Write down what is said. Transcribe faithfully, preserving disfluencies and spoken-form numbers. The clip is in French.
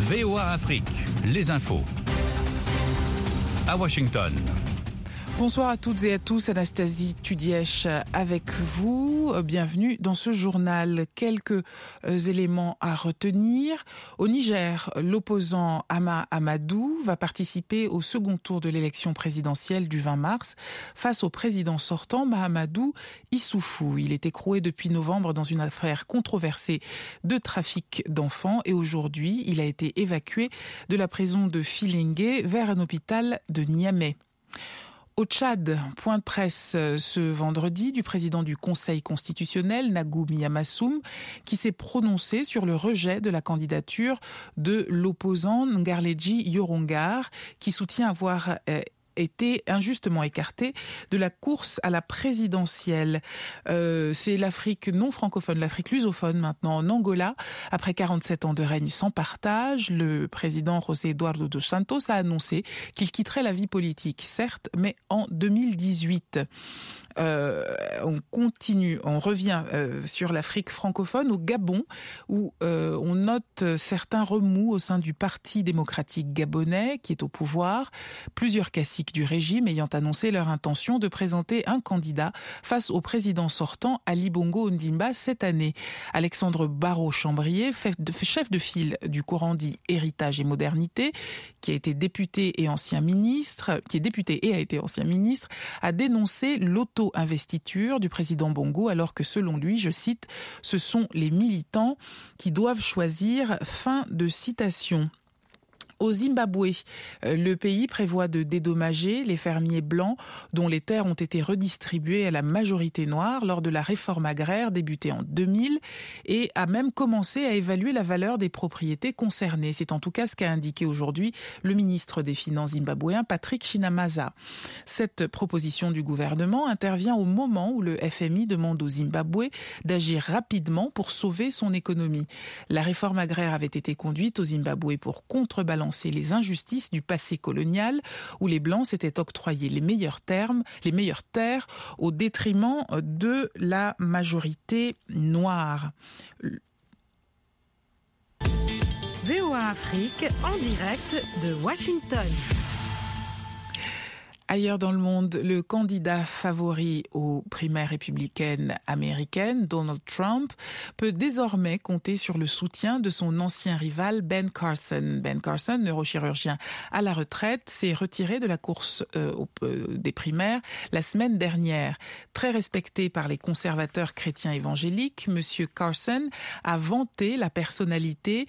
V O A Afrique, les infos. À Washington. Bonsoir à toutes et à tous, Anastasie Tudièche avec vous. Bienvenue dans ce journal. Quelques éléments à retenir. Au Niger, l'opposant Hama Amadou va participer au second tour de l'élection présidentielle du vingt mars face au président sortant Mahamadou Issoufou. Il est écroué depuis novembre dans une affaire controversée de trafic d'enfants et aujourd'hui, il a été évacué de la prison de Filengue vers un hôpital de Niamey. Au Tchad, point de presse ce vendredi du président du Conseil constitutionnel, Nagou Miamassoum, qui s'est prononcé sur le rejet de la candidature de l'opposant Ngarledji Yorongar, qui soutient avoir euh, été injustement écarté de la course à la présidentielle. Euh, c'est l'Afrique non francophone, l'Afrique lusophone maintenant en Angola. Après quarante-sept ans de règne sans partage, le président José Eduardo dos Santos a annoncé qu'il quitterait la vie politique, certes, mais en deux mille dix-huit. Euh, on continue, on revient euh, sur l'Afrique francophone, au Gabon, où euh, on note certains remous au sein du Parti démocratique gabonais qui est au pouvoir. Plusieurs caciques du régime ayant annoncé leur intention de présenter un candidat face au président sortant Ali Bongo Ondimba cette année. Alexandre Barraud-Chambrier, chef de file du courant dit Héritage et Modernité, qui a été député et ancien ministre, qui est député et a été ancien ministre, a dénoncé l'auto-investiture du président Bongo, alors que selon lui, je cite, ce sont les militants qui doivent choisir. Fin de citation. Au Zimbabwe, le pays prévoit de dédommager les fermiers blancs dont les terres ont été redistribuées à la majorité noire lors de la réforme agraire débutée en deux mille et a même commencé à évaluer la valeur des propriétés concernées. C'est en tout cas ce qu'a indiqué aujourd'hui le ministre des Finances zimbabwéen Patrick Chinamaza. Cette proposition du gouvernement intervient au moment où le F M I demande au Zimbabwe d'agir rapidement pour sauver son économie. La réforme agraire avait été conduite au Zimbabwe pour contrebalancer les injustices du passé colonial où les Blancs s'étaient octroyés les meilleurs termes, les meilleures terres au détriment de la majorité noire. V O A Afrique en direct de Washington. Ailleurs dans le monde, le candidat favori aux primaires républicaines américaines, Donald Trump, peut désormais compter sur le soutien de son ancien rival Ben Carson. Ben Carson, neurochirurgien à la retraite, s'est retiré de la course euh, au, euh, des primaires la semaine dernière. Très respecté par les conservateurs chrétiens évangéliques, Monsieur Carson a vanté la personnalité